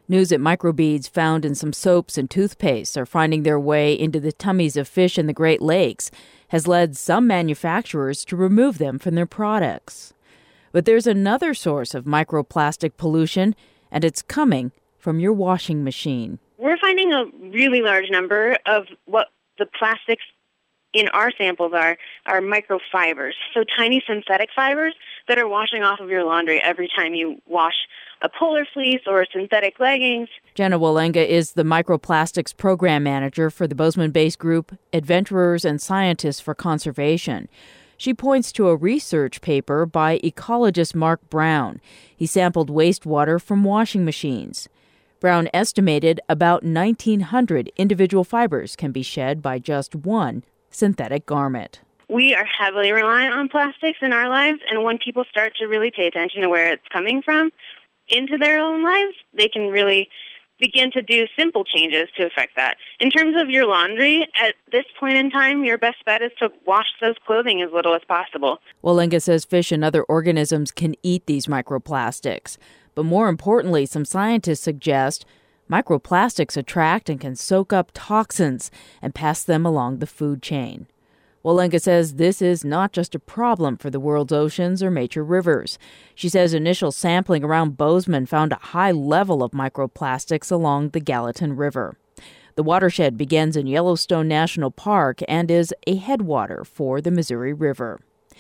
News that microbeads found in some soaps and toothpaste are finding their way into the tummies of fish in the Great Lakes has led some manufacturers to remove them from their products. But there's another source of microplastic pollution, and it's coming from your washing machine. We're finding a really large number of what the plastics in our samples are microfibers, so tiny synthetic fibers that are washing off of your laundry every time you wash a polar fleece or synthetic leggings. Jenna Walenga is the microplastics program manager for the Bozeman-based group Adventurers and Scientists for Conservation. She points to a research paper by ecologist Mark Brown. He sampled wastewater from washing machines. Brown estimated about 1,900 individual fibers can be shed by just one synthetic garment. We are heavily reliant on plastics in our lives, and when people start to really pay attention to where it's coming from into their own lives, they can really begin to do simple changes to affect that. In terms of your laundry, at this point in time, your best bet is to wash those clothing as little as possible. Walenga says fish and other organisms can eat these microplastics. But more importantly, some scientists suggest microplastics attract and can soak up toxins and pass them along the food chain. Walenga says this is not just a problem for the world's oceans or major rivers. She says initial sampling around Bozeman found a high level of microplastics along the Gallatin River. The watershed begins in Yellowstone National Park and is a headwater for the Missouri River.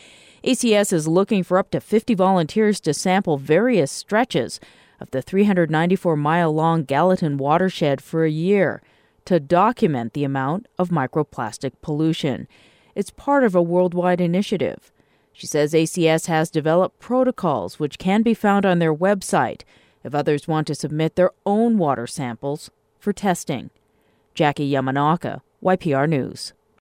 ACS is looking for up to 50 volunteers to sample various stretches of the 394-mile-long Gallatin watershed for a year to document the amount of microplastic pollution. It's part of a worldwide initiative. She says ACS has developed protocols which can be found on their website if others want to submit their own water samples for testing. Jackie Yamanaka, YPR News.